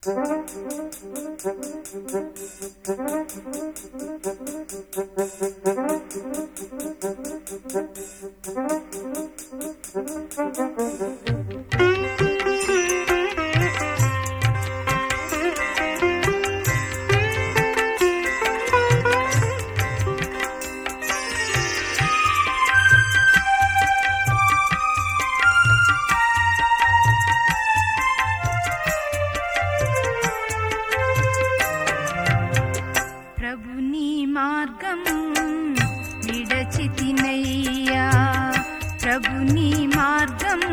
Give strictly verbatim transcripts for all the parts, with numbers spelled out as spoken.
మార్గం విడచితినయ్యా, ప్రభు నీ మార్గం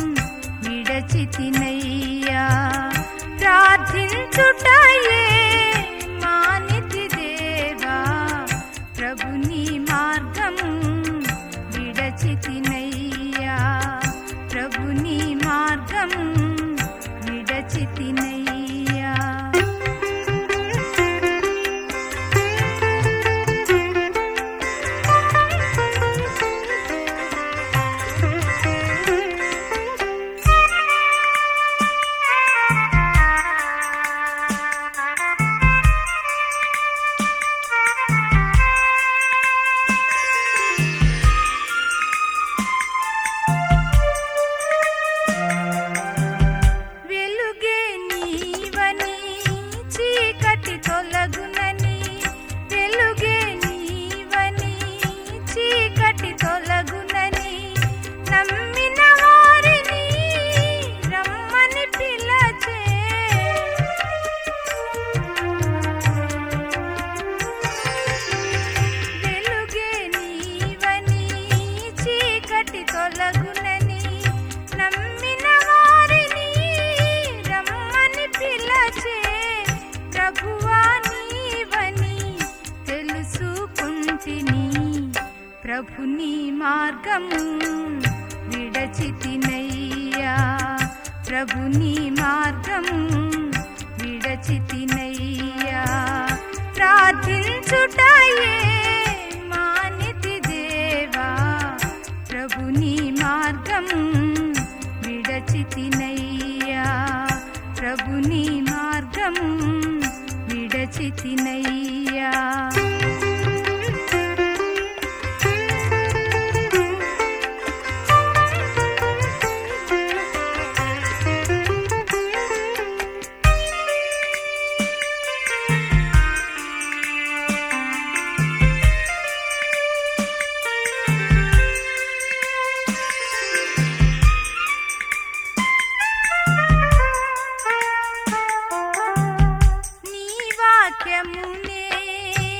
విడచితినయ్యా. ప్రార్థించుటయే మానితి దేవా, ప్రభు నీ మార్గం విడచితినయ్యా, ప్రభు నీ మార్గం విడచితినయ్యా. తొలగునని వెలుగే నీవని చీకటి తొలగునని నమ్మిన వారిని రమ్మని పిలచే. వెలుగే నీవని చీకటి తొలగునని నమ్మిన వారిని రమ్మని పిలచే. ప్రభువా నీవని తెలుసుకుంటిని, ప్రభు నీ మార్గము విడచితినయ్యా, ప్రభు నీ మార్గము విడచితినయ్యా. ప్రార్థించుటయే మానితి దేవా, ప్రభు నీ మార్గము విడచితినయ్యా, ప్రభు నీ మార్గము విడచితినయ్యా. వాక్యమునే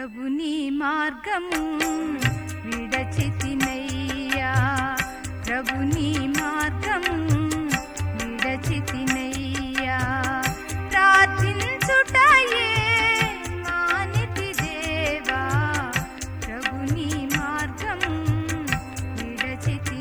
ప్రభుని మార్గము విడచితినయ్యా, ప్రభుని మార్గము విడచితినయ్యా. ప్రార్థించుటయే మానితి దేవా, ప్రభుని మార్గము విడచితి